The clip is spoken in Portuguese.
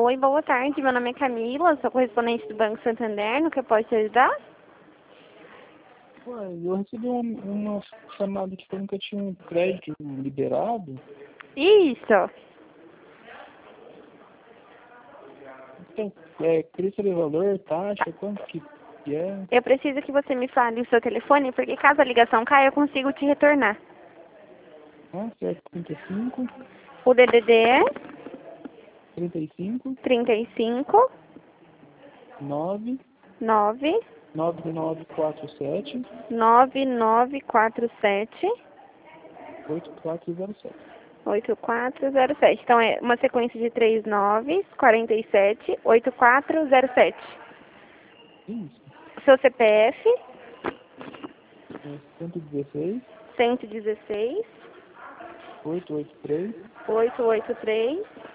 Oi, boa tarde. Meu nome é Camila, sou correspondente do Banco Santander. No que eu posso te ajudar? Ué, eu recebi uma chamada que falando que eu tinha um crédito liberado. Isso. Então, queria saber valor, taxa, quanto que é. Eu preciso que você me fale o seu telefone, porque caso a ligação caia, eu consigo te retornar. Ah, certo, 35, O DDD é 35, 35 9, 9 9947, 9947 8407. 8407. Então é uma sequência de 39 47 8407. Isso. Seu CPF É 116, 116 883, 883